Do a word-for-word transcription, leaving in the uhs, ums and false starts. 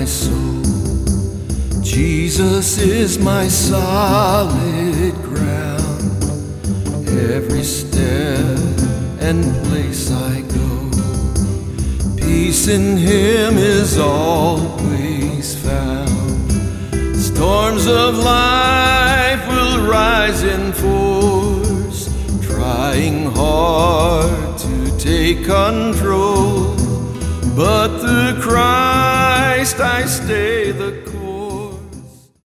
my soul. Jesus is my solid ground. Every step and place I go, peace in Him is always found. Storms of life will rise in force, trying hard to take control. But through Christ I stay the